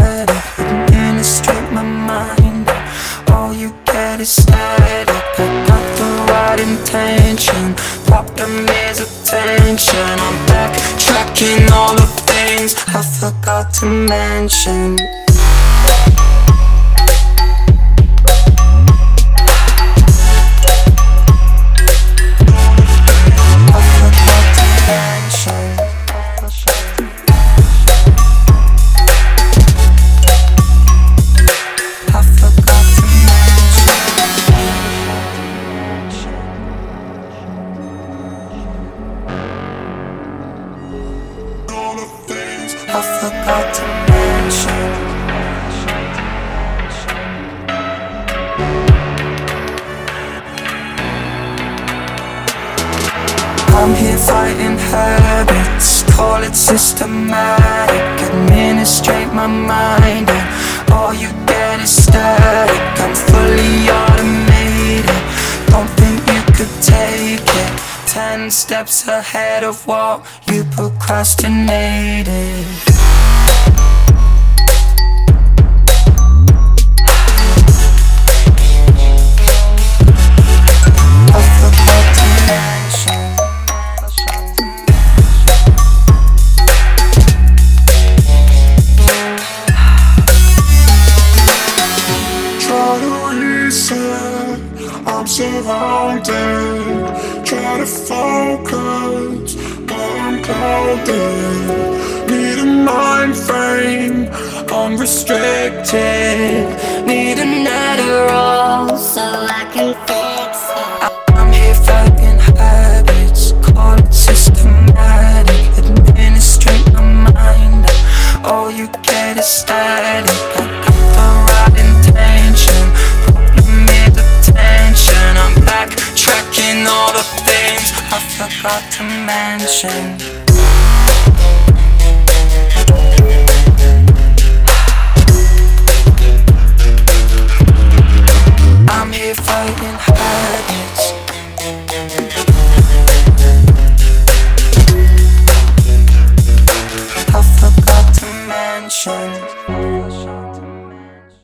static, administrate my mind. All you get is static. I got the right intention, popped a maze of tension. I'm backtracking all the things I forgot to mention. I forgot to mention. I'm here fighting habits, call it systematic. Administrate my mind and all you get is static. I'm fully automated, don't think you could take it. 10 steps ahead of what you procrastinated. I forgot to mention. Try to reset, I'm surrounded. Try to focus, but I'm clouded. Need a mind frame, unrestricted. Need an Adderall so I can fix it. I'm here fighting habits, call it systematic. Administrate my mind, all you get is static. I got the right intention, problem is attention. I'm backtracking all the things I forgot to mention. I'm here fighting